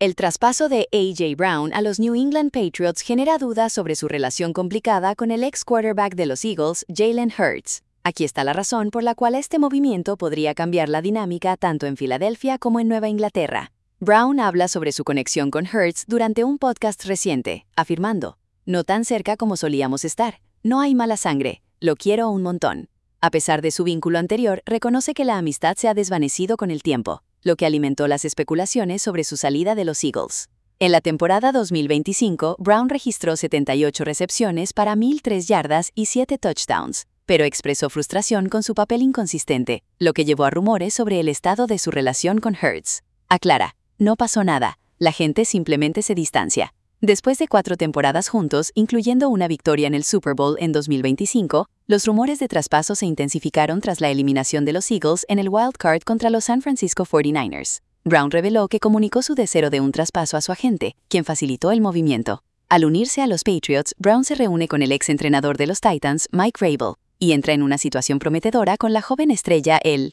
El traspaso de A.J. Brown a los New England Patriots genera dudas sobre su relación complicada con el ex quarterback de los Eagles, Jalen Hurts. Aquí está la razón por la cual este movimiento podría cambiar la dinámica tanto en Filadelfia como en Nueva Inglaterra. Brown habla sobre su conexión con Hurts durante un podcast reciente, afirmando: "No tan cerca como solíamos estar. No hay mala sangre. Lo quiero un montón". A pesar de su vínculo anterior, reconoce que la amistad se ha desvanecido con el tiempo, lo que alimentó las especulaciones sobre su salida de los Eagles. En la temporada 2025, Brown registró 78 recepciones para 1,003 yardas y 7 touchdowns, pero expresó frustración con su papel inconsistente, lo que llevó a rumores sobre el estado de su relación con Hurts. Aclara: "No pasó nada, la gente simplemente se distancia". Después de 4 temporadas juntos, incluyendo una victoria en el Super Bowl en 2025, los rumores de traspaso se intensificaron tras la eliminación de los Eagles en el Wild Card contra los San Francisco 49ers. Brown reveló que comunicó su deseo de un traspaso a su agente, quien facilitó el movimiento. Al unirse a los Patriots, Brown se reúne con el ex entrenador de los Titans, Mike Vrabel, y entra en una situación prometedora con la joven estrella el